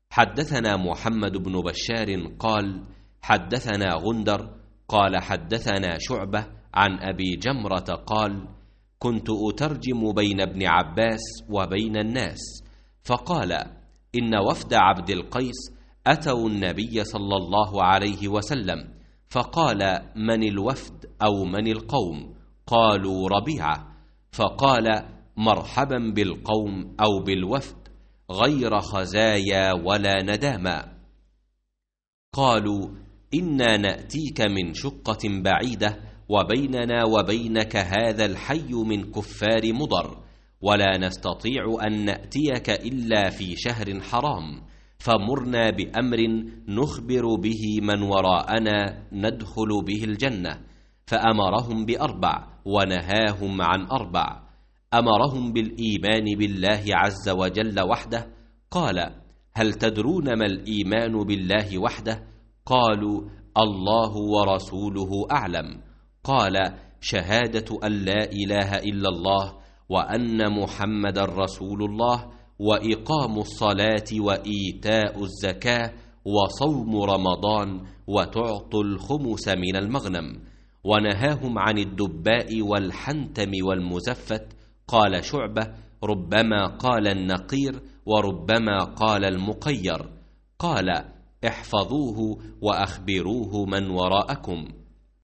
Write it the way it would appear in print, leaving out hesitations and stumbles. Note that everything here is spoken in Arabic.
حدثنا محمد بن بشار قال حدثنا غندر قال حدثنا شعبة عن أبي جمرة قال كنت أترجم بين ابن عباس وبين الناس، فقال إن وفد عبد القيس أتوا النبي صلى الله عليه وسلم، فقال من الوفد أو من القوم؟ قالوا ربيعة، فقال مرحبا بالقوم أو بالوفد غير خزايا ولا نداما. قالوا إنا نأتيك من شقة بعيدة وبيننا وبينك هذا الحي من كفار مضر، ولا نستطيع أن نأتيك إلا في شهر حرام، فمرنا بأمر نخبر به من وراءنا ندخل به الجنة. فأمرهم بأربع ونهاهم عن أربع. أمرهم بالإيمان بالله عز وجل وحده. قال هل تدرون ما الإيمان بالله وحده؟ قالوا الله ورسوله أعلم. قال شهادة أن لا إله إلا الله وأن محمد رسول الله وإقام الصلاة وإيتاء الزكاة وصوم رمضان وتعطوا الخمس من المغنم. ونهاهم عن الدباء والحنتم والمزفت. قال شعبة ربما قال النقير وربما قال المقير. قال احفظوه وأخبروه من وراءكم.